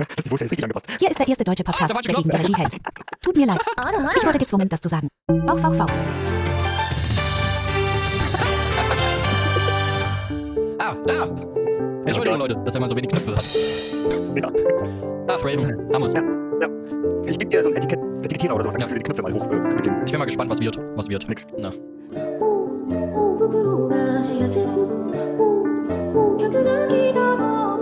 Das Niveau ist jetzt richtig angepasst. Hier ist der erste deutsche Podcast, der gegen die Regie hält. Tut mir leid. Ich wurde gezwungen, das zu sagen. VVV. Da! Entschuldigung, Leute, dass er mal so wenig Knöpfe hat. Ja. Ach, Raven, haben wir's. Ja. Ich gebe dir so ein Etikettierer oder so, dann kannst du die Knöpfe mal hoch mit dem Ich bin mal gespannt, was wird. Nix. Na. 袋が知らせる客が来たと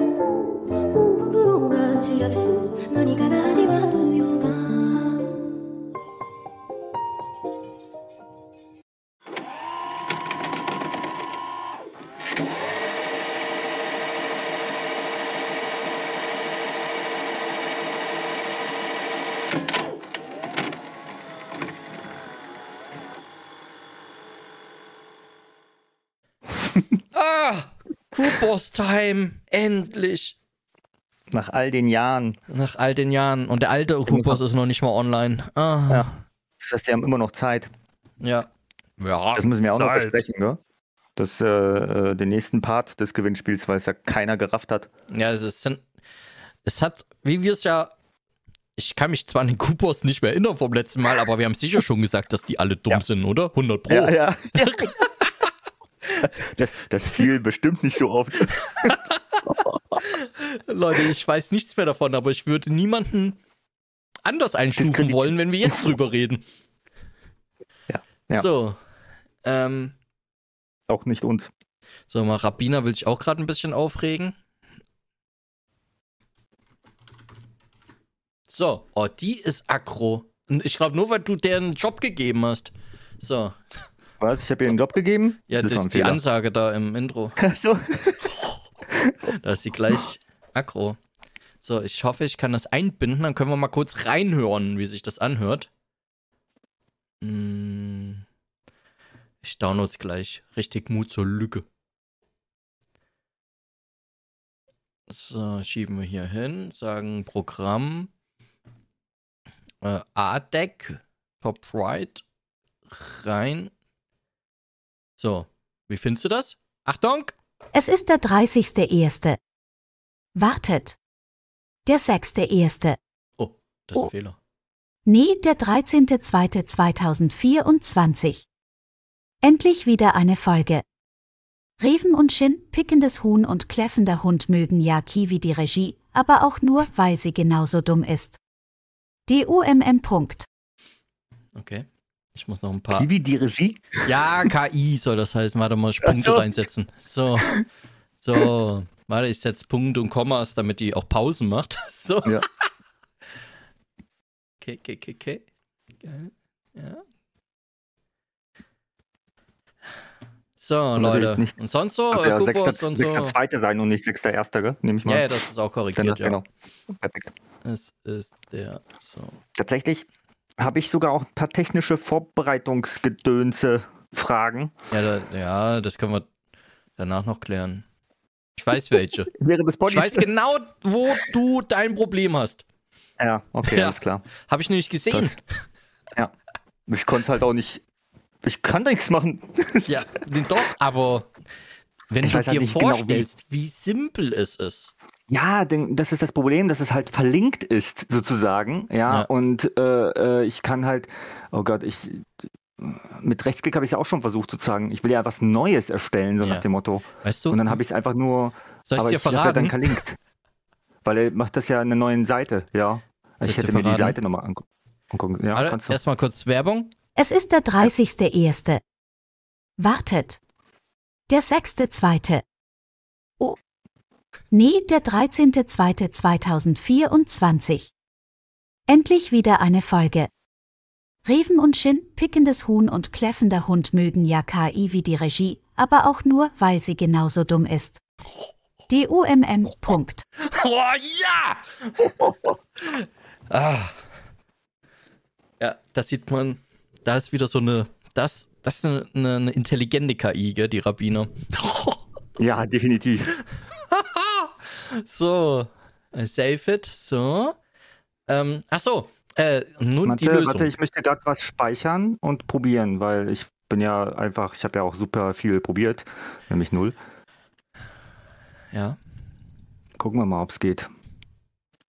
袋が知らせる何かが始まるようだ Coopers Time, endlich. Nach all den Jahren. Nach all den Jahren. Und der alte Coopers ist noch nicht mal online. Ja. Das heißt, die haben immer noch Zeit. Ja. Das müssen wir auch noch besprechen, ne? Das, den nächsten Part des Gewinnspiels, weil es ja keiner gerafft hat. Ja, es hat, wie wir es ja, ich kann mich zwar an den Coopers nicht mehr erinnern vom letzten Mal, aber wir haben sicher schon gesagt, dass die alle dumm sind, oder? 100 Pro. Ja. Das fiel bestimmt nicht so oft. Leute, ich weiß nichts mehr davon, aber ich würde niemanden anders einstufen wollen, wenn wir jetzt drüber reden. Ja. So. Auch nicht uns. So, mal Rabbiner will sich auch gerade ein bisschen aufregen. So, oh, die ist aggro. Und ich glaube nur, weil du deren Job gegeben hast. So. Was? Ich habe ihr einen Job gegeben? Ja, das ist die Ansage da im Intro. So. Da ist sie gleich aggro. So, ich hoffe, ich kann das einbinden. Dann können wir mal kurz reinhören, wie sich das anhört. Ich download es gleich. Richtig Mut zur Lücke. So, schieben wir hier hin. Sagen Programm. ADEC. Top right. Rein. So, wie findest du das? Achtung! Es ist der 30.01. Wartet. Der 6.01. Oh, das ist ein Fehler. Nee, der 13.02.2024. Endlich wieder eine Folge. Reven und Shin, pickendes Huhn und kläffender Hund mögen ja Kiwi die Regie, aber auch nur, weil sie genauso dumm ist. DUMM. Okay. Ich muss noch ein paar... Kiwi die Regie? Ja, KI soll das heißen. Warte mal, ich Punkte reinsetzen. So. Warte, ich setze Punkte und Kommas, damit die auch Pausen macht. So. Ja. Okay. Ja. So, Leute. Nicht. Und sonst so? Also ja, Coopers und so. 6.2. sein und nicht 6.1., gell? Nehme ich mal. Ja, das ist auch korrigiert, ja. Genau. Perfekt. Es ist der, so. Tatsächlich habe ich sogar auch ein paar technische Vorbereitungsgedönse-Fragen. Ja, das können wir danach noch klären. Ich weiß welche. Während des Ich weiß genau, wo du dein Problem hast. Ja, okay, Ja. alles klar. Habe ich nämlich gesehen. Ja. Ich konnte halt auch nicht. Ich kann nichts machen. Ja, doch, aber wenn Ich du weiß halt dir nicht genau, vorstellst, wie simpel es ist. Ja, denn das ist das Problem, dass es halt verlinkt ist, sozusagen. Ja. Und ich kann halt, oh Gott, mit Rechtsklick habe ich es ja auch schon versucht, sozusagen. Ich will ja was Neues erstellen, so Ja. nach dem Motto. Weißt du? Und dann habe ich es einfach nur. Soll ich aber dir ich habe ja verraten? dann verlinkt. Weil er macht das ja in einer neuen Seite, ja. Soll Ich ich dir hätte mir die verraten? Seite nochmal angucken. Ja, kannst du. Erstmal kurz Werbung. Es ist der 30.01. Wartet. Der 6.2. Oh. Nee, der 13.02.2024. Endlich wieder eine Folge. Reven und Shin, pickendes Huhn und kläffender Hund mögen ja KI wie die Regie, aber auch nur, weil sie genauso dumm ist. DUMM. Oh ja! Ja, das sieht man. Da ist wieder so eine. Das ist eine intelligente KI, gell, die Rabbiner. Ja, definitiv. So. Save it. So. Ach so. Nun die Lösung. Warte, ich möchte gerade was speichern und probieren, weil ich bin ja einfach, ich habe ja auch super viel probiert, nämlich 0. Ja. Gucken wir mal, ob es geht.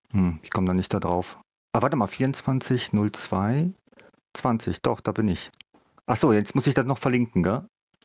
Ich komme da nicht da drauf. Ah, warte mal, 24.02. 20, doch, da bin ich. Achso, jetzt muss ich das noch verlinken, gell?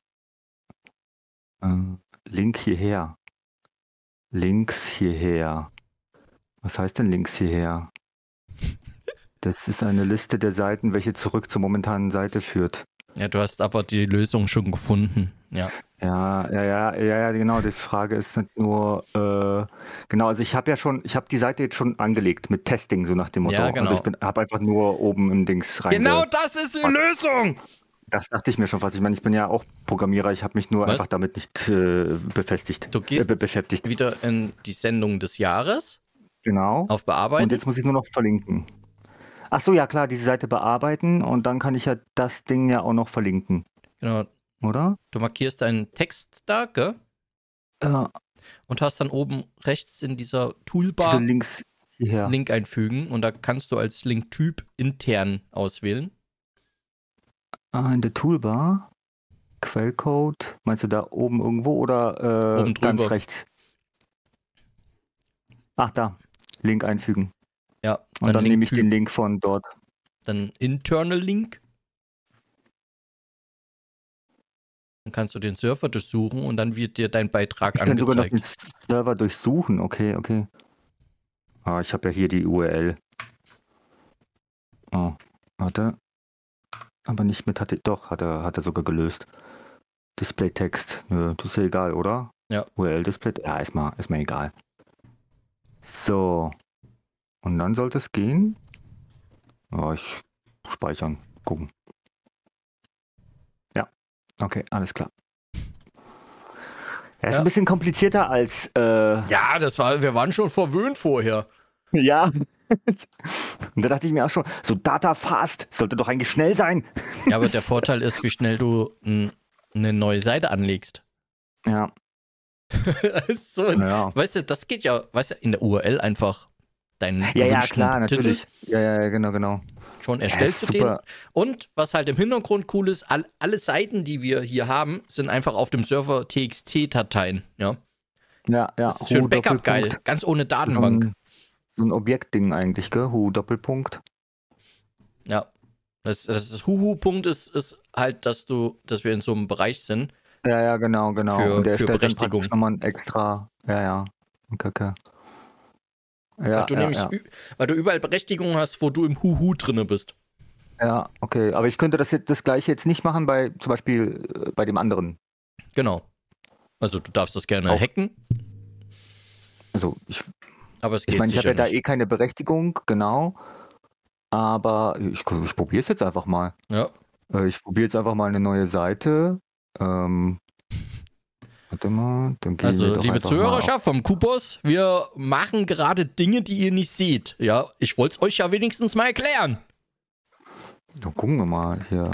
Link hierher. Links hierher. Was heißt denn links hierher? Das ist eine Liste der Seiten, welche zurück zur momentanen Seite führt. Ja, du hast aber die Lösung schon gefunden. Ja. Ja, genau. Die Frage ist nicht nur, genau, also ich habe die Seite jetzt schon angelegt mit Testing, so nach dem Motto. Ja, genau. Also ich habe einfach nur oben im Dings rein. Genau das ist die Lösung! Das dachte ich mir schon fast. Ich meine, ich bin ja auch Programmierer, ich habe mich nur Was? einfach damit nicht beschäftigt. Du gehst beschäftigt. wieder in die Sendung des Jahres Genau. auf Bearbeiten. Und jetzt muss ich nur noch verlinken. Ach so, ja klar, diese Seite bearbeiten und dann kann ich ja das Ding ja auch noch verlinken, Genau. oder? Du markierst deinen Text da, gell? Ja, Und hast dann oben rechts in dieser diese Toolbar Links hierher. Link einfügen und da kannst du als Linktyp intern auswählen. In der Toolbar. Quellcode. Meinst du da oben irgendwo oder Oben drüber. ganz rechts? Ach, da. Link einfügen. Ja, Und dann nehme ich Linktyp, den Link von dort. dann Internal Link. Dann kannst du den Server durchsuchen und dann wird dir dein Beitrag Ich kann sogar noch den angezeigt. Server durchsuchen. Okay. Ah, ich habe ja hier die URL. Oh, warte. Aber nicht mit doch, hat er sogar gelöst. Displaytext. Nö, das ist ja egal, oder? Ja. URL-Display. Ja, ist mir egal. So. Und dann sollte es gehen. Oh, ich speichern. Gucken. Ja. Okay, alles klar. Er ist Ja. ein bisschen komplizierter als. Ja, wir waren schon verwöhnt vorher. Ja. Und da dachte ich mir auch schon, so Data Fast sollte doch eigentlich schnell sein. Ja, aber der Vorteil ist, wie schnell du eine neue Seite anlegst. Ja. So, Ja. weißt du, das geht ja, in der URL einfach deinen Ja, gewünschten klar, Titel natürlich. Ja, genau. schon Ja, erstellst ist du den. super. Und was halt im Hintergrund cool ist, alle Seiten, die wir hier haben, sind einfach auf dem Server TXT-Dateien. Ja, Ja. das ist schön Backup geil, ganz ohne Datenbank. So ein Objektding eigentlich, gell? Doppelpunkt. Ja, das Huhu-Punkt ist halt, dass wir in so einem Bereich sind. Ja, genau. Für- Und der für stellt dann Berechtigung. praktisch nochmal ein extra. Ja. Okay. weil du überall Berechtigungen hast, wo du im Huhu drinne bist. Ja, okay. Aber ich könnte das gleiche jetzt nicht machen zum Beispiel bei dem anderen. Genau. Also du darfst das gerne Auch. hacken, Also ich aber es geht meine, ich habe sicher ja da nicht. keine Berechtigung, genau. Aber ich probiere es jetzt einfach mal. Ja. Ich probiere jetzt einfach mal eine neue Seite. Warte mal, dann gehen wir Also, doch liebe einfach mal Zuhörerschaft vom Kupos, wir machen gerade Dinge, die ihr nicht seht. Ja, ich wollte es euch ja wenigstens mal erklären. Dann gucken wir mal hier.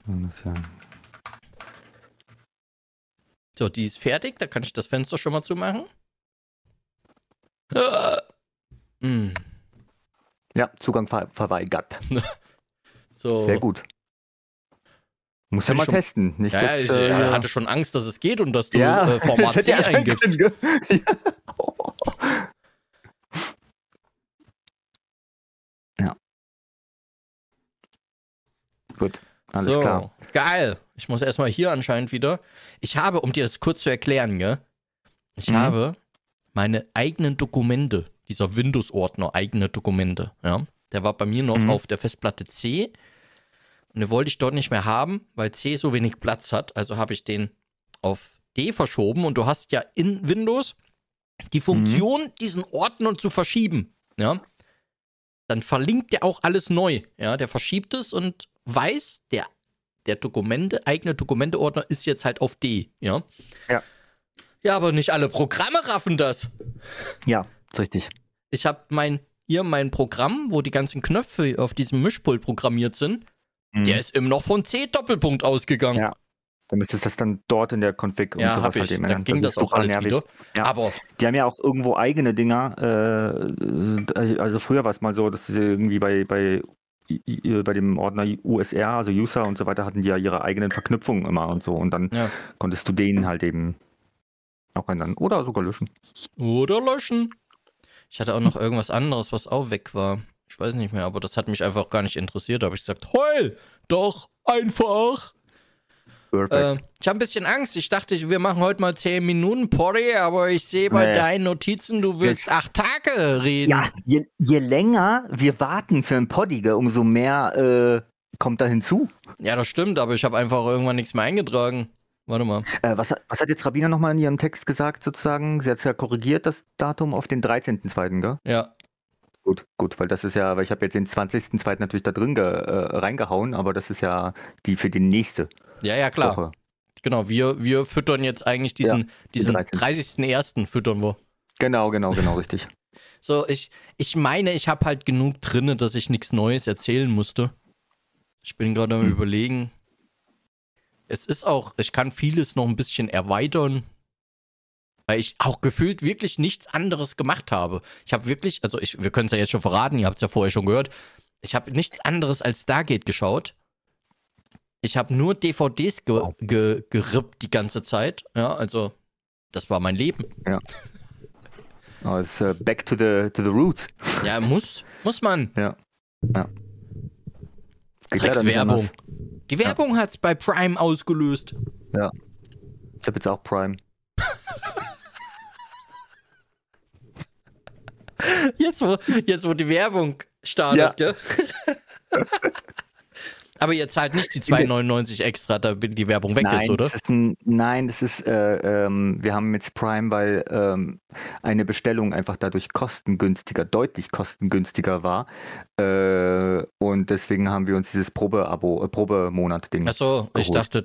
So, die ist fertig, da kann ich das Fenster schon mal zumachen. Ja, Zugang verweigert. So. Sehr gut. Muss ja Kann ich mal schon- testen. Nicht, Ja, dass, ich hatte schon Angst, dass es geht und dass du ja, Format das C hätte ja sein eingibst. können, gell? Ja. Gut, alles so, klar. geil. Ich muss erstmal hier anscheinend wieder. Ich habe, um dir das kurz zu erklären, gell? Ich habe meine eigenen Dokumente, dieser Windows-Ordner, eigene Dokumente, ja. Der war bei mir noch auf der Festplatte C. Und den wollte ich dort nicht mehr haben, weil C so wenig Platz hat. Also habe ich den auf D verschoben. Und du hast ja in Windows die Funktion, diesen Ordner zu verschieben. Ja. Dann verlinkt der auch alles neu. Ja. Der verschiebt es und weiß, der eigene Dokumente-Ordner ist jetzt halt auf D. Ja. Ja. Ja, aber nicht alle Programme raffen das. Ja, ist richtig. Ich habe mein Programm, wo die ganzen Knöpfe auf diesem Mischpult programmiert sind, der ist immer noch von C-Doppelpunkt ausgegangen. Ja. Dann müsstest du das dann dort in der Config und Ja, sowas hab ich. halt eben Dann ändern. ging das ist auch super alles nervig. wieder. Ja. Aber Die haben ja auch irgendwo eigene Dinger. Also früher war es mal so, dass sie irgendwie bei dem Ordner USR, also User und so weiter, hatten die ja ihre eigenen Verknüpfungen immer und so. Und dann ja. konntest du den halt eben auch ändern. Oder sogar löschen. Oder löschen. Ich hatte auch noch irgendwas anderes, was auch weg war. Ich weiß nicht mehr, aber das hat mich einfach gar nicht interessiert. Da habe ich gesagt, heul doch einfach. Ich habe ein bisschen Angst. Ich dachte, wir machen heute mal 10 Minuten Poddy, aber ich sehe bei deinen Notizen, du willst 8 Tage reden. Ja, je länger wir warten für ein Poddy, umso mehr kommt da hinzu. Ja, das stimmt, aber ich habe einfach irgendwann nichts mehr eingetragen. Warte mal. Was hat jetzt Rabina nochmal in ihrem Text gesagt, sozusagen? Sie hat es ja korrigiert, das Datum auf den 13.2., gell? Ja. Gut, weil das ist ja, weil ich habe jetzt den 20.2. natürlich da drin reingehauen, aber das ist ja die für die nächste Ja, klar. Woche. Genau, wir füttern jetzt eigentlich diesen 30.01. füttern wir. Genau, richtig. So, ich meine, ich habe halt genug drinne, dass ich nichts Neues erzählen musste. Ich bin gerade am Überlegen. Es ist auch, ich kann vieles noch ein bisschen erweitern, weil ich auch gefühlt wirklich nichts anderes gemacht habe. Ich habe wirklich, also wir können es ja jetzt schon verraten, ihr habt es ja vorher schon gehört, ich habe nichts anderes als Stargate geschaut. Ich habe nur DVDs gerippt die ganze Zeit. Ja, also das war mein Leben. Ja. Oh, it's back to the roots. Ja, muss man. Ja. Dreckswerbung. Die Werbung hat's bei Prime ausgelöst. Ja. Ich habe jetzt auch Prime. Jetzt, wo die Werbung startet, gell? Aber ihr zahlt nicht die 2,99 extra, damit die Werbung weg ist, oder? Wir haben jetzt Prime, weil eine Bestellung einfach dadurch deutlich kostengünstiger war. Und deswegen haben wir uns dieses Probemonat-Ding Achso, ich dachte,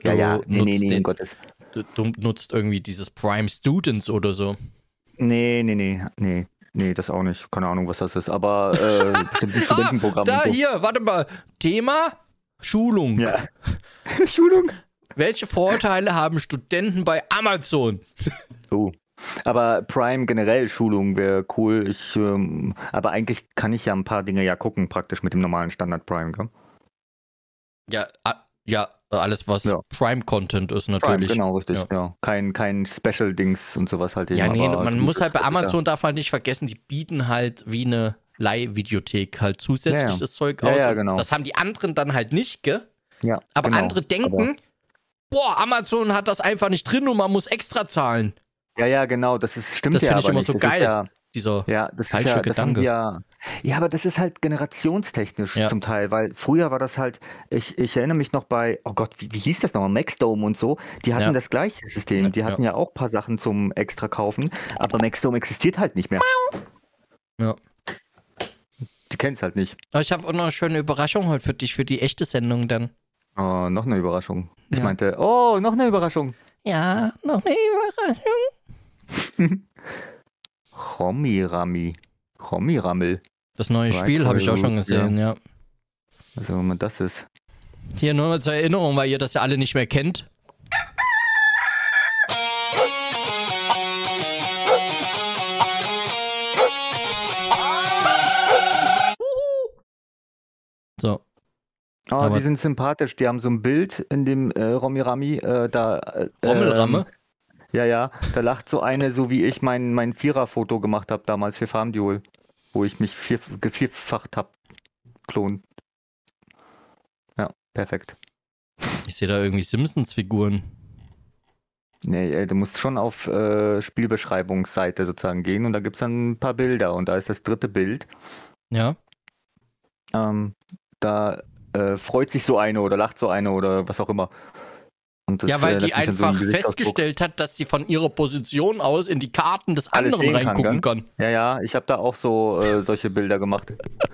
du nutzt irgendwie dieses Prime Students oder so. Nee, das auch nicht. Keine Ahnung, was das ist. Aber bestimmt ein Studentenprogramm. Hier, warte mal. Thema Schulung. Ja. Schulung. Welche Vorteile haben Studenten bei Amazon? Aber Prime generell Schulung wäre cool. Aber eigentlich kann ich ja ein paar Dinge ja gucken, praktisch mit dem normalen Standard Prime, gell? Ja, alles was Prime-Content ist natürlich. Prime, genau, richtig, ja. Kein Special-Dings und sowas halt. Ja, nee, man muss halt bei Amazon, darf man nicht vergessen, die bieten halt wie eine Leihvideothek halt zusätzliches Zeug aus. Ja, genau. Das haben die anderen dann halt nicht, gell? Ja, aber andere denken, Amazon hat das einfach nicht drin und man muss extra zahlen. Ja, genau, stimmt ja. Das finde ich immer so geil, dieser falsche Gedanke. Ja, aber das ist halt generationstechnisch zum Teil, weil früher war das halt, ich erinnere mich noch bei, oh Gott, wie hieß das nochmal, Maxdome und so, die hatten das gleiche System, die hatten ja auch ein paar Sachen zum extra kaufen, aber Maxdome existiert halt nicht mehr. Ja. Die kennen es halt nicht. Aber ich habe auch noch eine schöne Überraschung heute für dich, für die echte Sendung dann. Oh, noch eine Überraschung. Ich meinte, noch eine Überraschung. Ja, noch eine Überraschung. Rommirammel. Das neue Spiel habe ich auch schon gesehen, ja. Also, wenn man das ist. Hier nur mal zur Erinnerung, weil ihr das ja alle nicht mehr kennt. So. Die sind sympathisch. Die haben so ein Bild in dem Rommirami. Rommelramme? Ja, da lacht so eine, so wie ich mein Vierer-Foto gemacht habe damals für Farmduel, wo ich mich gevierfacht habe. Klon. Ja, perfekt. Ich sehe da irgendwie Simpsons-Figuren. Nee, du musst schon auf Spielbeschreibungsseite sozusagen gehen und da gibt es dann ein paar Bilder und da ist das dritte Bild. Ja. Da freut sich so eine oder lacht so eine oder was auch immer. Und das, weil die einfach festgestellt hat, dass sie von ihrer Position aus in die Karten des anderen reingucken kann. Ja, ich habe da auch so solche Bilder gemacht.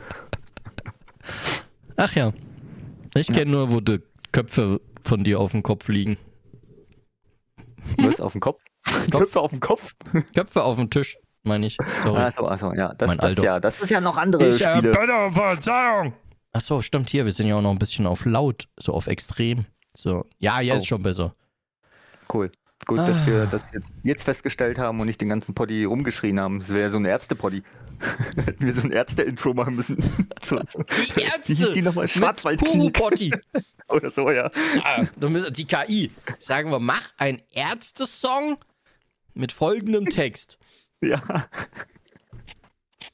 Ach ja. Ich kenne nur, wo die Köpfe von dir auf dem Kopf liegen. Was, auf dem Kopf? Köpfe auf dem Kopf? Köpfe auf dem Tisch, meine ich. Sorry. Achso, ja. Das ist ja noch andere Spiele. Bitte Verzeihung! Achso, stimmt hier. Wir sind ja auch noch ein bisschen auf laut, so auf extrem. So, ja, jetzt schon besser. Cool. Gut, dass wir das jetzt festgestellt haben und nicht den ganzen Poddy rumgeschrien haben. Das wäre so ein Ärzte-Poddy. Hätten wir so ein Ärzte-Intro machen müssen. Die Ärzte! Wie hieß die nochmal? Schwarzwaldklinik. Oder so, ja. Die KI. Sagen wir, mach einen Ärzte-Song mit folgendem Text. Ja.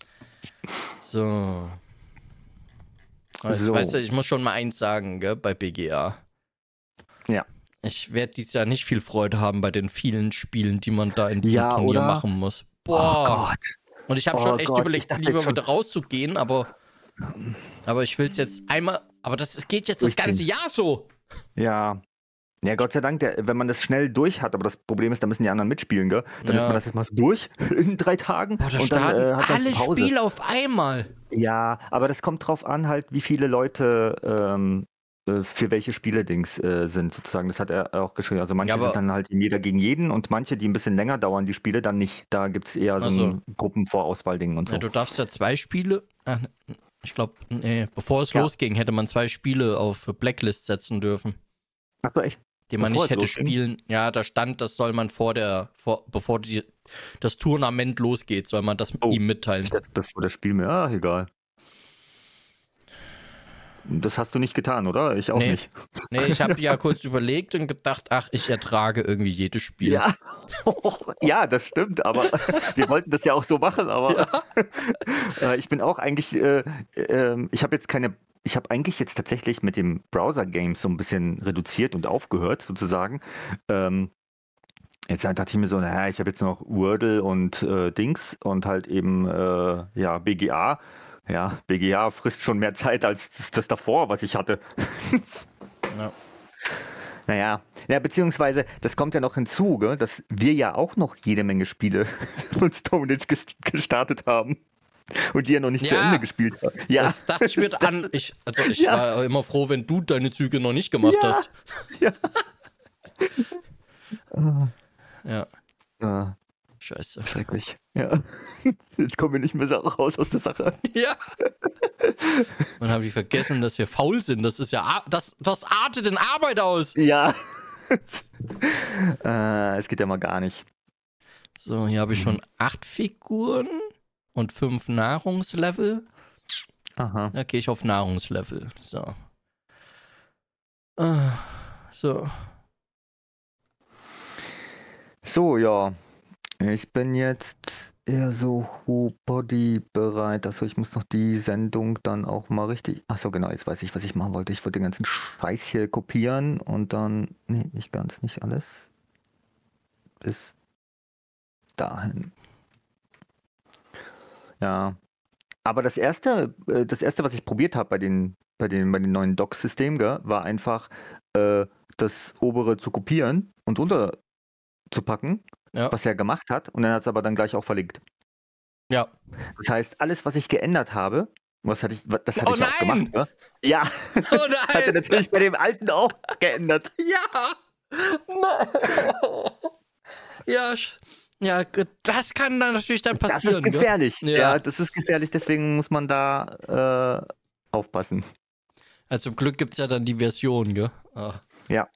So. Also, So. weißt du, ich muss schon mal eins sagen, gell, bei BGA. Ja. Ich werde dieses Jahr nicht viel Freude haben bei den vielen Spielen, die man da in diesem Ja, Turnier oder? machen muss. Oh Boah. Gott. Und ich habe Oh schon echt Gott, ich überlegt, dachte lieber jetzt schon- wieder rauszugehen, aber ich will es jetzt einmal. Aber es geht jetzt das Durchziehen. ganze Jahr so. Ja. Ja, Gott sei Dank, wenn man das schnell durch hat, aber das Problem ist, da müssen die anderen mitspielen, gell? Dann Ja. ist man das jetzt mal durch in 3 Tagen Boah, da und dann starten hat man alle Pause. Spiele auf einmal. Ja, aber das kommt drauf an, halt, wie viele Leute für welche Spiele-Dings sind, sozusagen. Das hat er auch geschrieben. Also manche Ja, aber- sind dann halt jeder gegen jeden und manche, die ein bisschen länger dauern, die Spiele dann nicht. Da gibt es eher so Ach so. ein Gruppenvorauswahl-Ding und so. Ja, du darfst ja 2 Spiele. Ach, ich glaube, nee, bevor es Ja. losging, hätte man 2 Spiele auf Blacklist setzen dürfen, Ach so, echt? die man Bevor nicht es hätte losging? spielen. Ja, da stand, das soll man bevor das Tournament losgeht, soll man das Oh, ihm mitteilen. Ich dachte, bevor das Spiel mir. Ah, egal. Das hast du nicht getan, oder? Ich auch Nee. nicht. Nee, ich habe ja kurz überlegt und gedacht, ach, ich ertrage irgendwie jedes Spiel. Ja. Ja, das stimmt, aber wir wollten das ja auch so machen, aber ich bin auch eigentlich, ich habe eigentlich jetzt tatsächlich mit dem Browser-Games so ein bisschen reduziert und aufgehört, sozusagen. Jetzt dachte ich mir so, naja, ich habe jetzt noch Wordle und Dings und halt eben, ja, BGA. Ja, BGA frisst schon mehr Zeit als das davor, was ich hatte. Ja. Naja, ja, beziehungsweise, das kommt ja noch hinzu, gell, dass wir ja auch noch jede Menge Spiele von Stone Age gestartet haben und die ja noch nicht zu Ja, Ende gespielt haben. Ja, Das dachte ich mir an. Ich Ja. war immer froh, wenn du deine Züge noch nicht gemacht Ja. hast. ja. Ja, Ja, scheiße. schrecklich. Ja. Jetzt kommen wir nicht mehr raus aus der Sache. Ja. Man habe ich vergessen, dass wir faul sind. Das ist ja, das artet in Arbeit aus. Ja. Es geht ja mal gar nicht. So, hier habe ich schon 8 Figuren und 5 Nahrungslevel. Aha. Da gehe ich auf Nahrungslevel. So. So. So, ja. Ich bin jetzt eher so Body bereit. Also ich muss noch die Sendung dann auch mal richtig. Achso, genau, jetzt weiß ich, was ich machen wollte. Ich wollte den ganzen Scheiß hier kopieren und dann. Nee, nicht ganz, nicht alles. Bis dahin. Ja. Aber das erste, was ich probiert habe bei den neuen Docs-Systemen, war einfach das obere zu kopieren und runterzupacken, Ja. was er gemacht hat, und dann hat es aber dann gleich auch verlinkt. Ja. Das heißt, alles, was ich geändert habe, das hatte ich Oh auch gemacht. nein! Ne? Ja, Oh das hat er nein! natürlich bei dem alten auch geändert. Ja! Nein! Ja, ja, das kann dann natürlich dann Das ist passieren. gell? gefährlich. Ja. Ja, das ist gefährlich, deswegen muss man da aufpassen. Also zum Glück gibt es ja dann die Version, gell? Ah. Ja.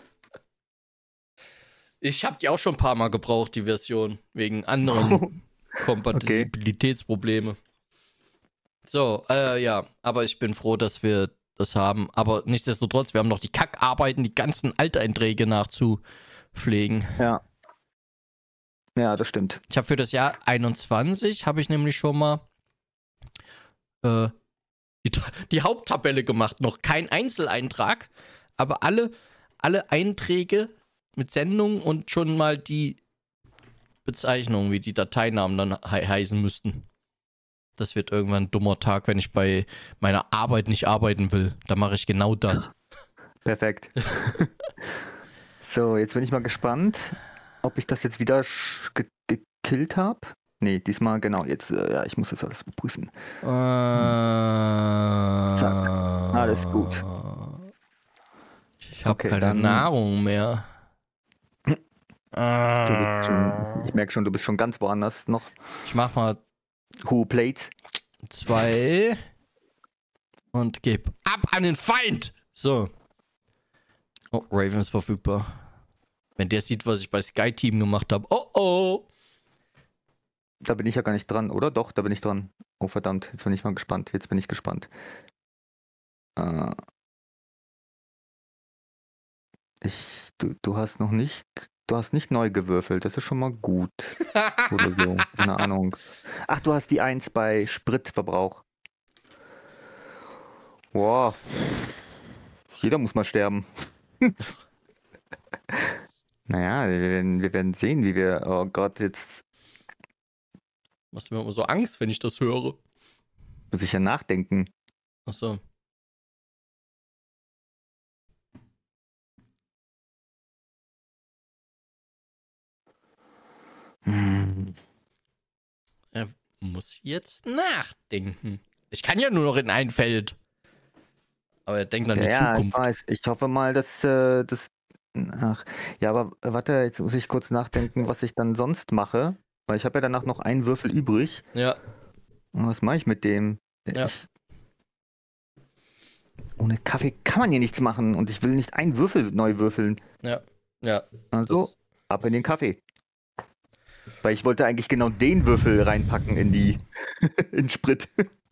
Ich habe die auch schon ein paar Mal gebraucht, die Version, wegen anderen Kompatibilitätsprobleme. So, ja, aber ich bin froh, dass wir das haben. Aber nichtsdestotrotz, wir haben noch die Kackarbeiten, die ganzen Alteinträge nachzupflegen. Ja. Ja, das stimmt. Ich habe für das Jahr 21, habe ich nämlich schon mal die Haupttabelle gemacht. Noch kein Einzeleintrag, aber alle Einträge mit Sendung und schon mal die Bezeichnung, wie die Dateinamen dann heißen müssten. Das wird irgendwann ein dummer Tag, wenn ich bei meiner Arbeit nicht arbeiten will. Da mache ich genau das. Perfekt. So, jetzt bin ich mal gespannt, ob ich das jetzt wieder gekillt habe. Nee, diesmal genau. Jetzt, ja, ich muss das alles überprüfen. Alles gut. Ich habe Okay, keine dann- Nahrung mehr. Ich merke schon, du bist schon ganz woanders noch. Ich mach mal Who Plates? 2 und geb ab an den Feind. So. Oh, Raven ist verfügbar. Wenn der sieht, was ich bei Sky Team gemacht habe. Oh oh. Da bin ich ja gar nicht dran, oder? Doch, da bin ich dran. Oh verdammt, jetzt bin ich mal gespannt. Jetzt bin ich gespannt. Du hast noch nicht Du hast nicht neu gewürfelt, das ist schon mal gut. Oder so, keine Ahnung. Ach, du hast die 1 bei Spritverbrauch. Boah, jeder muss mal sterben. Naja, wir werden sehen, wie wir. Oh Gott, jetzt Machst du mir immer so Angst, wenn ich das höre? muss ich ja nachdenken. Achso. Hm. Er muss jetzt nachdenken. Ich kann ja nur noch in ein Feld. Aber er denkt an die Ja, ich Zukunft. weiß. Ich hoffe mal, dass das. Ach, ja, aber warte, jetzt muss ich kurz nachdenken, was ich dann sonst mache. Weil ich habe ja danach noch einen Würfel übrig. Ja, Und was mache ich mit dem? ja. Ohne Kaffee kann man hier nichts machen. Und ich will nicht einen Würfel neu würfeln. Ja, ja. Also, Das- ab in den Kaffee. Weil ich wollte eigentlich genau den Würfel reinpacken in in Sprit.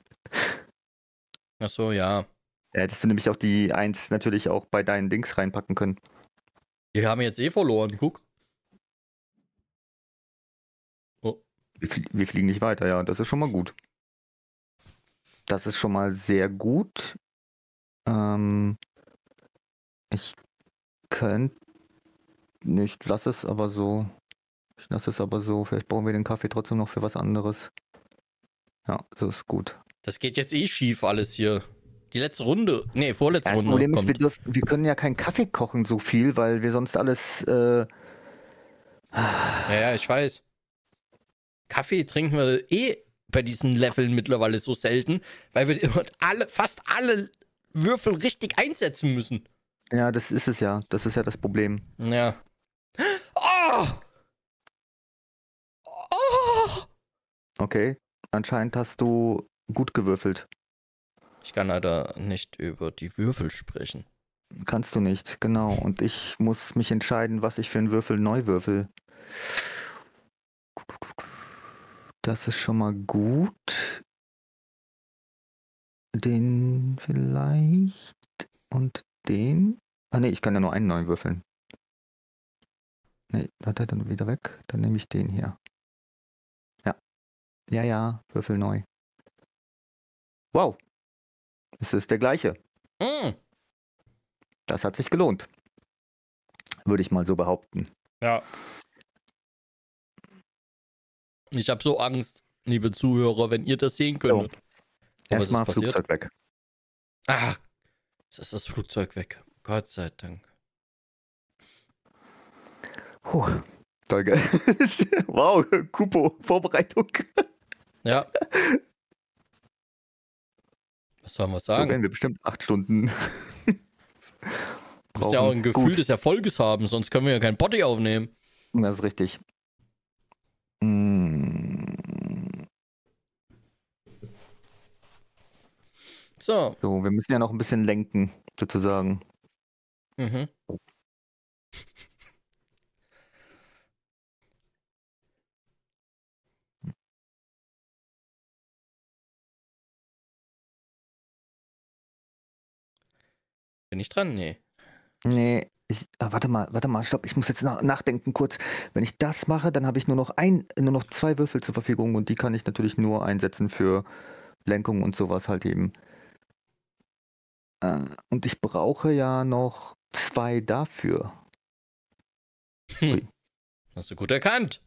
Ach so, ja. Da hättest du nämlich auch die 1 natürlich auch bei deinen Dings reinpacken können. Wir haben jetzt eh verloren, guck. Oh, Wir fliegen nicht weiter, ja. Das ist schon mal gut. Das ist schon mal sehr gut. Ich könnte nicht, lass es aber so. Ich lasse es aber so. Vielleicht brauchen wir den Kaffee trotzdem noch für was anderes. Ja, so ist gut. das geht jetzt eh schief alles hier. Die letzte Runde, nee, vorletzte Das Runde Problem ist, kommt. wir können ja keinen Kaffee kochen so viel, weil wir sonst alles. Ja, ich weiß. Kaffee trinken wir eh bei diesen Leveln mittlerweile so selten, weil wir immer fast alle Würfel richtig einsetzen müssen. Ja, das ist es ja. Das ist ja das Problem. Ja. Oh! Oh! Okay. Anscheinend hast du gut gewürfelt. Ich kann leider nicht über die Würfel sprechen. Kannst du nicht, genau. Und ich muss mich entscheiden, was ich für einen Würfel neu würfel. Das ist schon mal gut. Den vielleicht. Und den. Ah ne, ich kann ja nur einen neu würfeln. Ne, hat er dann wieder weg. Dann nehme ich den hier. Ja. Ja, ja, Würfel neu. Wow. Es ist der gleiche. Mm. Das hat sich gelohnt. Würde ich mal so behaupten. Ja. Ich habe so Angst, liebe Zuhörer, wenn ihr das sehen könntet. So. Und was ist Erstmal passiert? Flugzeug weg. Ach, jetzt ist das Flugzeug weg. Gott sei Dank. Puh. Toll, geil. Wow, Kupo, Vorbereitung. Ja. Was soll man So sagen? werden wir bestimmt 8 Stunden. Du musst ja auch ein Gefühl Gut, des Erfolges haben, sonst können wir ja kein Body aufnehmen. das ist richtig. So. So, wir müssen ja noch ein bisschen lenken, sozusagen. Mhm. Bin ich dran? Nee. Nee, warte mal, stopp, ich muss jetzt nachdenken kurz. Wenn ich das mache, dann habe ich nur noch 2 Würfel zur Verfügung und die kann ich natürlich nur einsetzen für Lenkung und sowas halt eben. Und ich brauche ja noch 2 dafür. Ui. Hast du gut erkannt.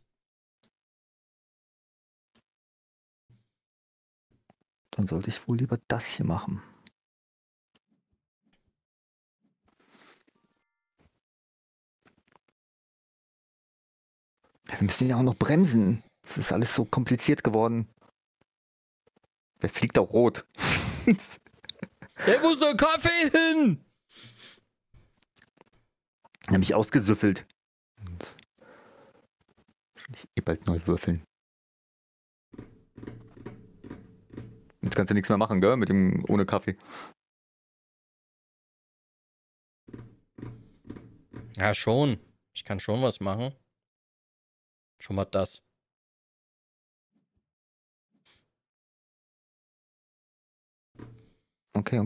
Dann sollte ich wohl lieber das hier machen. Wir müssen ja auch noch bremsen. Das ist alles so kompliziert geworden. Wer fliegt auch rot? Der muss der Kaffee hin. Habe ich ausgesüffelt. Ich bald neu würfeln. Jetzt kannst du nichts mehr machen, gell? Mit dem ohne Kaffee. Ja, schon. Ich kann schon was machen. Schon mal das. Okay.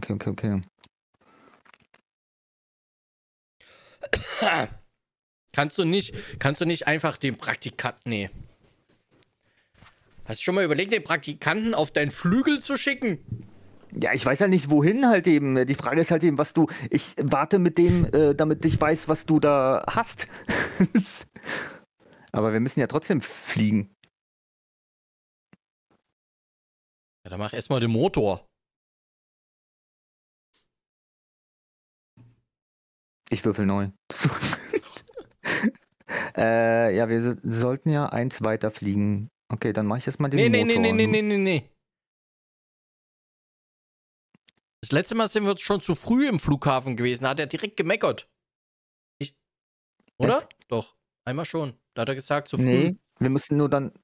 Kannst du nicht einfach den Praktikanten, nee. Hast du schon mal überlegt, den Praktikanten auf deinen Flügel zu schicken? Ja, ich weiß ja nicht, wohin halt eben. Die Frage ist halt eben, ich warte mit dem, damit ich weiß, was du da hast. Aber wir müssen ja trotzdem fliegen. Ja, dann mach erstmal den Motor. Ich würfel neu. Ja, wir sollten ja eins weiter fliegen. Okay, dann mache ich erstmal den Motor. Nee. Das letzte Mal sind wir schon zu früh im Flughafen gewesen. Da hat er direkt gemeckert. Oder? Echt? Doch. Einmal schon. Da hat er gesagt, zu früh. Nee, wir müssen nur dann.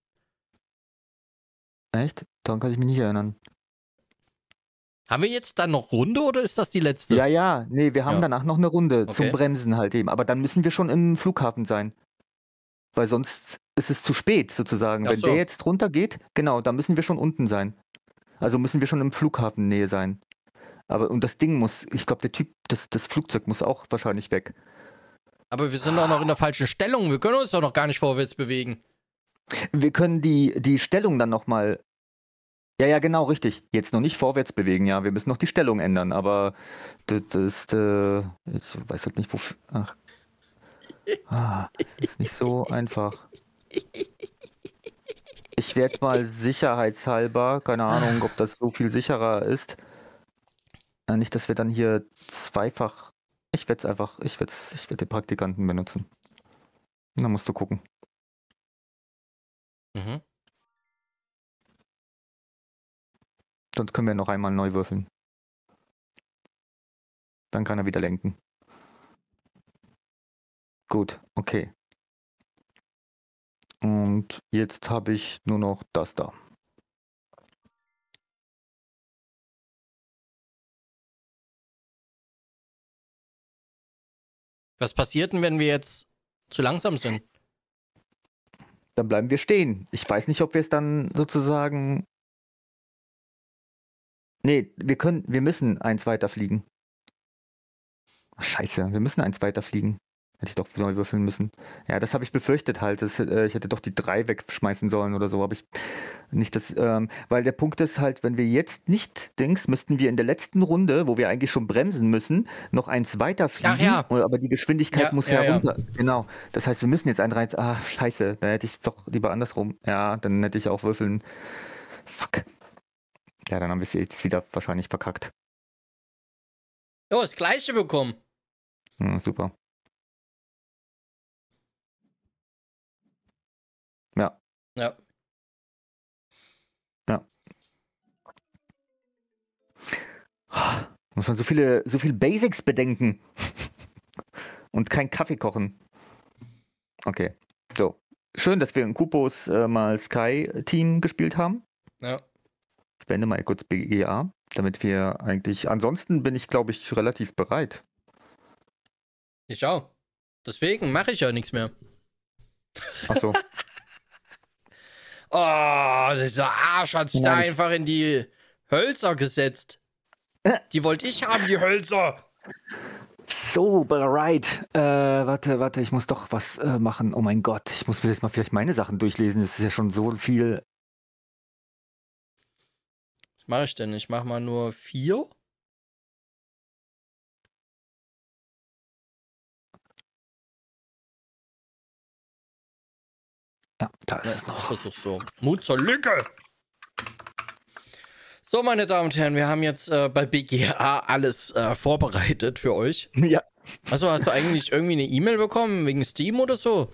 Echt? Daran kann ich mich nicht erinnern. Haben wir jetzt dann noch Runde oder ist das die letzte? Ja, nee, wir haben Ja. danach noch eine Runde zum Okay. Bremsen halt eben. Aber dann müssen wir schon im Flughafen sein. Weil sonst ist es zu spät sozusagen. Ach Wenn so. der jetzt runtergeht, genau, dann müssen wir schon unten sein. Also müssen wir schon im Flughafennähe sein. Und das Ding muss, ich glaube, das Flugzeug muss auch wahrscheinlich weg. Aber wir sind doch noch in der falschen Stellung. Wir können uns doch noch gar nicht vorwärts bewegen. Wir können die Stellung dann nochmal. Ja, genau, richtig. Jetzt noch nicht vorwärts bewegen, ja. Wir müssen noch die Stellung ändern, aber das ist, jetzt weiß halt nicht, wofür. Ach. Ist nicht so einfach. Ich werde mal sicherheitshalber, keine Ahnung, ob das so viel sicherer ist. Nicht, dass wir dann hier zweifach. Ich werde den Praktikanten benutzen. Da musst du gucken. Mhm. Sonst können wir noch einmal neu würfeln. Dann kann er wieder lenken. Gut, okay. Und jetzt habe ich nur noch das da. Was passiert denn, wenn wir jetzt zu langsam sind? Dann bleiben wir stehen. Ich weiß nicht, ob wir es dann sozusagen. Nee, wir müssen eins weiter fliegen. Ach, scheiße, wir müssen eins weiter fliegen. Hätte ich doch neu würfeln müssen. Ja, das habe ich befürchtet halt. Ich hätte doch die 3 wegschmeißen sollen oder so. Habe ich nicht das. Weil der Punkt ist halt, wenn wir jetzt nicht müssten wir in der letzten Runde, wo wir eigentlich schon bremsen müssen, noch eins weiter fliegen. Ach ja. Aber die Geschwindigkeit Ja, muss ja, ja. runter. Genau. Das heißt, wir müssen jetzt einen rein. Ah, scheiße. Da hätte ich es doch lieber andersrum. Ja, dann hätte ich auch würfeln. Fuck. Ja, dann haben wir es jetzt wieder wahrscheinlich verkackt. Oh, das gleiche bekommen. Ja, super. Ja. Ja. Muss man so viel Basics bedenken. Und kein Kaffee kochen. Okay. So. Schön, dass wir in Kupos mal Sky-Team gespielt haben. Ja. Ich beende mal kurz BGA, damit wir eigentlich. Ansonsten bin ich, glaube ich, relativ bereit. Ich auch. Deswegen mache ich ja nichts mehr. Achso. Oh, dieser Arsch hat's Ja, da das- einfach in die Hölzer gesetzt. Die wollte ich haben, die Hölzer. So, bereit. Warte, ich muss doch was machen. Oh mein Gott, ich muss mir jetzt mal vielleicht meine Sachen durchlesen. Das ist ja schon so viel. Was mache ich denn? Ich mache mal nur 4. Ja, da ist es noch. Das ist so. Mut zur Lücke. So, meine Damen und Herren, wir haben jetzt bei BGA alles vorbereitet für euch. Ja. Achso, hast du eigentlich irgendwie eine E-Mail bekommen wegen Steam oder so?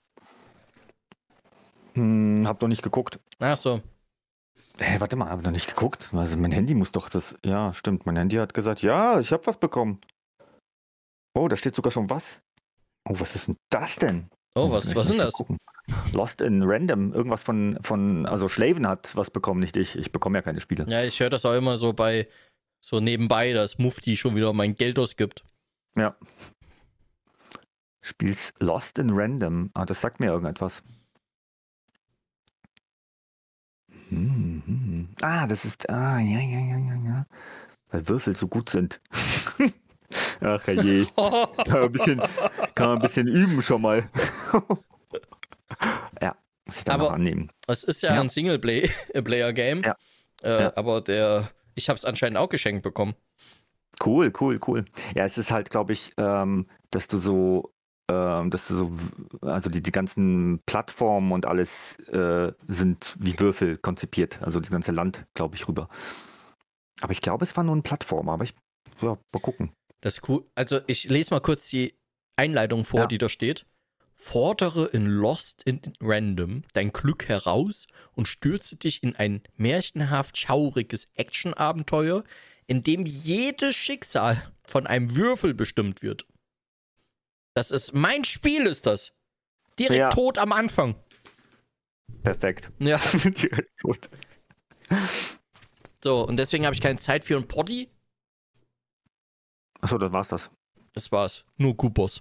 Hab doch nicht geguckt. Ach so. Warte mal, hab noch nicht geguckt. Also mein Handy muss doch das. Ja, stimmt. Mein Handy hat gesagt, ja, ich habe was bekommen. Oh, da steht sogar schon was. Oh, was ist denn das denn? Oh, was vielleicht ist denn muss ich das? gucken. Lost in Random. Irgendwas also Schlaven hat was bekommen, nicht ich. Ich bekomme ja keine Spiele. Ja, ich höre das auch immer so so nebenbei, dass Mufti schon wieder mein Geld ausgibt. Ja. Spielst Lost in Random. Ah, das sagt mir irgendetwas. Ah, das ist. Ja. Weil Würfel so gut sind. Ach je. Kann man ein bisschen üben schon mal. Ja, muss ich dann noch Aber annehmen. es ist ja Ja. ein Singleplayer-Game. Ja. Ja. Aber ich habe es anscheinend auch geschenkt bekommen. Cool. Ja, es ist halt, glaube ich, dass du so, also die ganzen Plattformen und alles sind wie Würfel konzipiert. Also das ganze Land, glaube ich, rüber. Aber ich glaube, es war nur ein Plattformer, aber mal gucken. Das ist cool. Also ich lese mal kurz die Einleitung vor, Ja. die da steht. Fordere in Lost in Random dein Glück heraus und stürze dich in ein märchenhaft schauriges Action-Abenteuer, in dem jedes Schicksal von einem Würfel bestimmt wird. Das ist mein Spiel, ist das. Direkt Ja. tot am Anfang. Perfekt. Ja. Direkt gut. So, und deswegen habe ich keine Zeit für ein Poddy. Achso, das war's das. Das war's. Nur Coupons.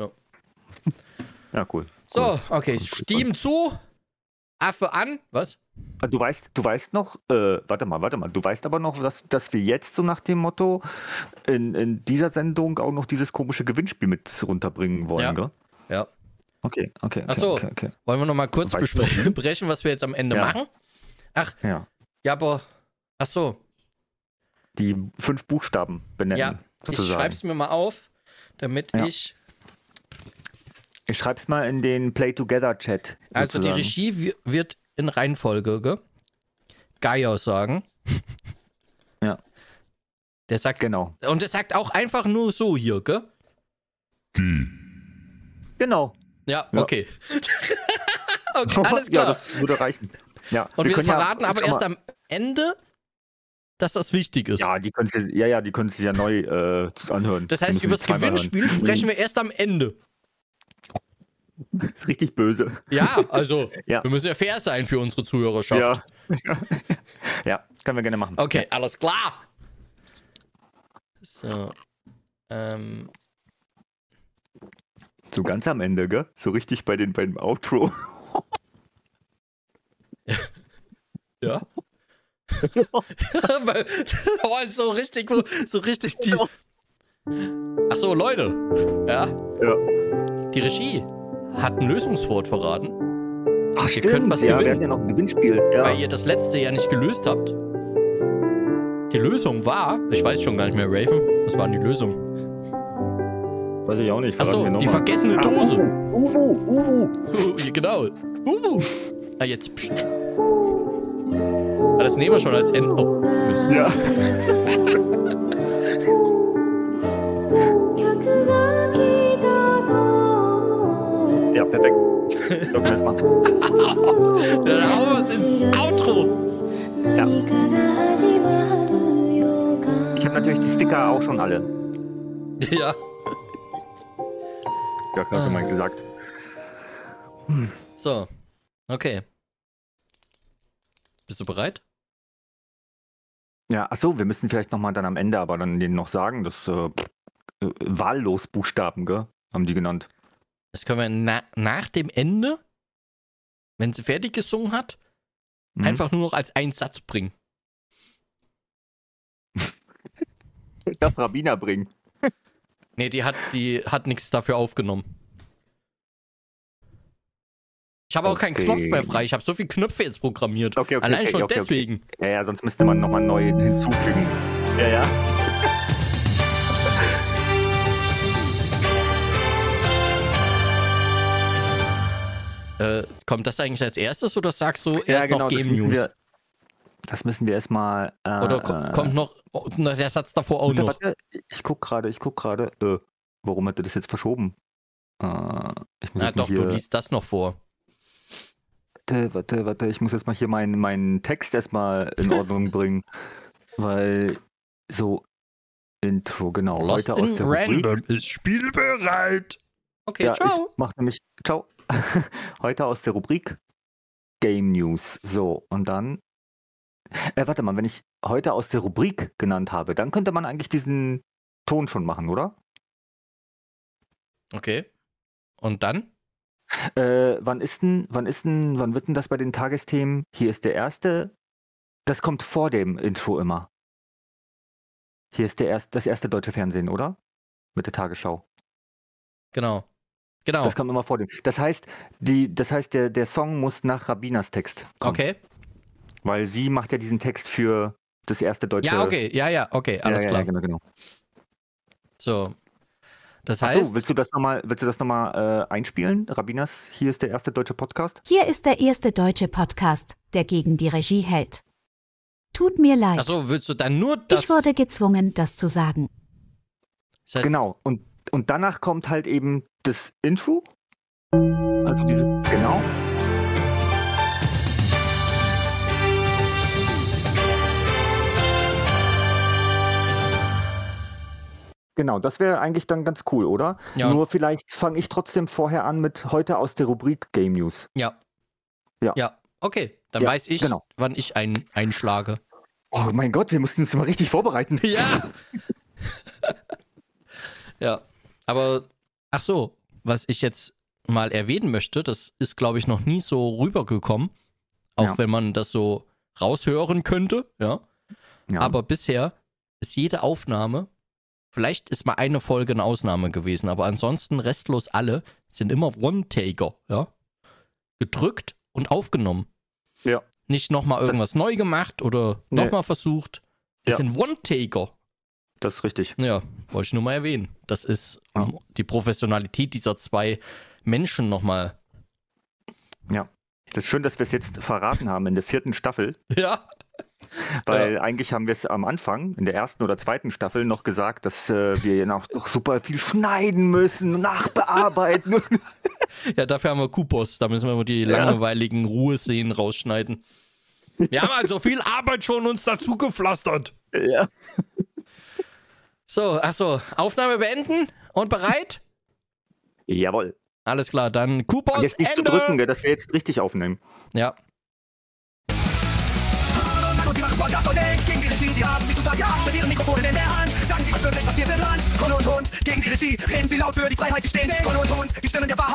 Ja, cool. So, Cool. okay. Cool. Steam zu. Affe an. Was? Du weißt noch, warte mal, du weißt aber noch, dass wir jetzt so nach dem Motto in dieser Sendung auch noch dieses komische Gewinnspiel mit runterbringen wollen, Ja. gell? Ja. Okay. Ach so. Okay. Wollen wir noch mal kurz Weißt du besprechen, was wir jetzt am Ende Ja. machen? Ach, Ja. ja, aber. Ach so. Die 5 Buchstaben benennen. Ja, ich sozusagen. schreib's mir mal auf, damit Ja. ich. Ich schreib's mal in den Play-Together-Chat. Also die sozusagen. Regie wird in Reihenfolge, gell? Geier sagen. Ja. Der sagt. Genau. Und der sagt auch einfach nur so hier, gell? Genau. Ja, Ja. okay. Okay, alles klar. Ja, das würde reichen. Ja. Und wir können verraten aber schon erst mal- am Ende, dass das wichtig ist. Ja, die können sich ja neu anhören. Das Die heißt, müssen über sie das zweimal Gewinnspiel hören. sprechen wir erst am Ende. Richtig böse. Ja, also, Ja. wir müssen ja fair sein für unsere Zuhörerschaft. Ja. Ja, können wir gerne machen. Okay, alles klar. So. So ganz am Ende, gell? So richtig beim Outro. Ja. Weil- oh, ist so richtig die. Ach so, Leute. Ja. Ja. Die Regie hat ein Lösungswort verraten, Ach, Ihr könnt was ja, wir gewinnen. hatten ja noch ein Gewinnspiel. Ja. weil ihr das letzte ja nicht gelöst habt. Die Lösung war, ich weiß schon gar nicht mehr, Raven, was war denn die Lösung? Weiß ich auch nicht. Ach so, verraten wir die noch mal. vergessene Dose. Uwu. Genau. Ah, jetzt. Pst. Ah, das nehmen wir schon als Ende. Oh, Mist. Ja. 客が来たと Ja, perfekt. So können wir es machen. Dann hauen wir es ins Outro. 何かが始まる予感 Ich habe natürlich die Sticker auch schon alle. Ja. Ja, klar, schon mal gesagt. So. Okay. Bist du bereit? Ja, ach so, wir müssen vielleicht nochmal dann am Ende aber dann denen noch sagen, dass wahllos Buchstaben, gell? Haben die genannt. Das können wir nach dem Ende, wenn sie fertig gesungen hat, Mhm. einfach nur noch als einen Satz bringen. Ich darf Rabbiner bringen. Nee, die hat nichts dafür aufgenommen. Ich habe auch keinen Okay. Knopf mehr frei. Ich habe so viele Knöpfe jetzt programmiert. Okay, Allein schon okay. deswegen. Ja, sonst müsste man nochmal neu hinzufügen. Ja. Kommt das eigentlich als erstes oder sagst du erst noch Game News? Das müssen wir erstmal. Oder kommt noch der Satz davor auch noch? Warte, ich guck gerade. Warum hat er das jetzt verschoben? Ich muss Na jetzt mal doch, hier, du liest das noch vor. Warte, ich muss jetzt mal hier meinen Text erstmal in Ordnung bringen. Weil so Intro, genau. Lost Heute aus in der Rubrik. Random ist spielbereit. Okay, Ja, ciao. ich mach nämlich. Ciao. Heute aus der Rubrik Game News. So, und dann. Warte mal, wenn ich heute aus der Rubrik genannt habe, dann könnte man eigentlich diesen Ton schon machen, oder? Okay. Und dann? Wann wird denn das bei den Tagesthemen? Hier ist der erste. Das kommt vor dem Intro immer. Hier ist das erste deutsche Fernsehen, oder? mit der Tagesschau. Genau. Das kam immer vor dem. Das heißt, der Song muss nach Rabinas Text kommen. Okay. Weil sie macht ja diesen Text für das erste deutsche... Ja, okay, alles klar. Ja, genau. So, das heißt... Achso, willst du das nochmal einspielen? Rabinas, hier ist der erste deutsche Podcast. Hier ist der erste deutsche Podcast, der gegen die Regie hält. Tut mir leid. Achso, willst du dann nur das... Ich wurde gezwungen, das zu sagen. Das heißt, Genau, und danach kommt halt eben das Intro. Also genau. Genau, das wäre eigentlich dann ganz cool, oder? Ja. Nur vielleicht fange ich trotzdem vorher an mit heute aus der Rubrik Game News. Ja, okay. Dann Ja, weiß ich, genau. wann ich einschlage. Oh mein Gott, wir mussten uns mal richtig vorbereiten. Ja! Ja, aber, ach so, was ich jetzt mal erwähnen möchte, das ist, glaube ich, noch nie so rübergekommen, auch wenn man das so raushören könnte, ja. Aber bisher ist jede Aufnahme, vielleicht ist mal eine Folge eine Ausnahme gewesen, aber ansonsten restlos alle sind immer One-Taker, ja. Gedrückt und aufgenommen. Ja. Nicht nochmal irgendwas neu gemacht oder nochmal versucht. Es sind One-Taker. Das ist richtig. Ja, wollte ich nur mal erwähnen. Das ist die Professionalität dieser zwei Menschen nochmal. Ja. Das ist schön, dass wir es jetzt verraten haben in der 4. Staffel. Ja. Weil eigentlich haben wir es am Anfang, in der 1. oder 2. Staffel, noch gesagt, dass wir noch super viel schneiden müssen, nachbearbeiten. Ja, dafür haben wir Kupos. Da müssen wir die langweiligen Ruheszenen rausschneiden. Wir haben halt so viel Arbeit schon uns dazu gepflastert. Ja. So, achso, Aufnahme beenden und bereit? Jawohl. Alles klar, dann Kupos, Jetzt nicht Ende! zu drücken, dass wir jetzt richtig aufnehmen. Ja. Und sie machen Podcast heute gegen die Regie. Sie haben viel zu sagen, ja, mit ihren Mikrofonen in der Hand. Sagen sie, was wirklich passiert im Land. Kunde und Hund gegen die Regie. Reden sie laut für die Freiheit, sie stehen. Kunde und Hund, die Stimmen der Wahrheit.